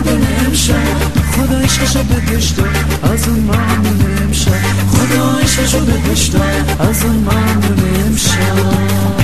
خندون امشب، خدا عشقشو بهش داد از اون ممنون امشب، خدا عشقشو بهش داد از اون ممنون امشب.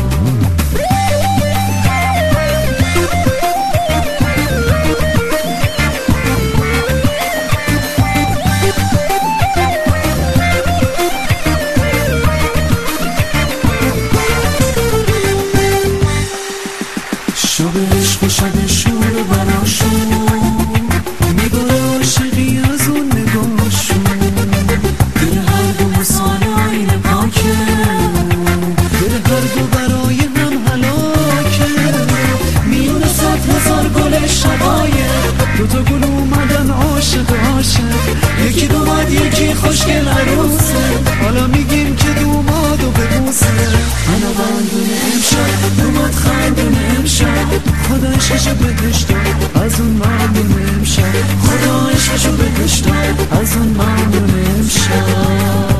شب عشق و شب شور براشون میگاره عاشقی از اون نگاشون، دل هر دو مثال آینه پاکه، دل هر دو برای هم هلاکه، میون 100,000 گل شقایق دوتا گل اومدن عاشق عاشق، یکی دومد یکی خوشگل عروسه، حالا میگیم که دومادو ببوسه. منو بندون امشب دوماد خندون امشب، خدا عشقشو بهش داد از اون ممنون امشب، خدا عشقشو بهش داد از اون ممنون امشب.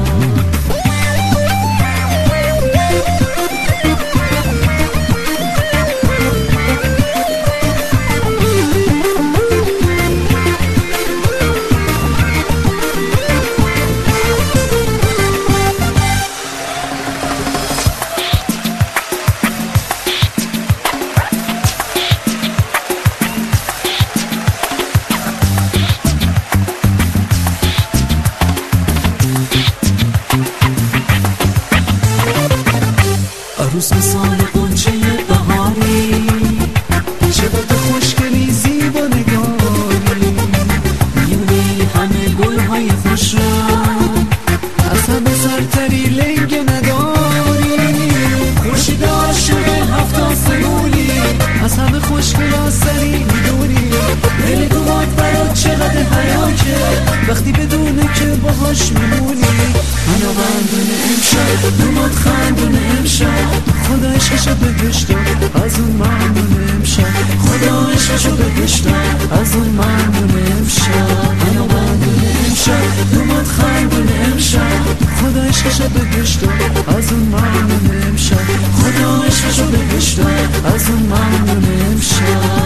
عروس مثال قنچه بهاری، چه باد خوشگلی زیبا نگاری، میونی همه گلهای خوش را از همه سرتری لنگ نداری، خورشید عاشق 7 آسمونی، از همه خوشگل آسری میدونی، دل دومات برات چقدر حیاکه وقتی بدونه که باهاش میمونی. منو بندون امشب دومات خندون امشب، خدا عشقشو بهش داد از اون ممنون امشب، خدا عشقشو بهش داد از اون ممنون امشب. منو بندون امشب دومات خندون امشب، خدا عشقشو بهش داد از اون ممنون امشب، خدا عشقشو بهش داد از اون ممنون امشب.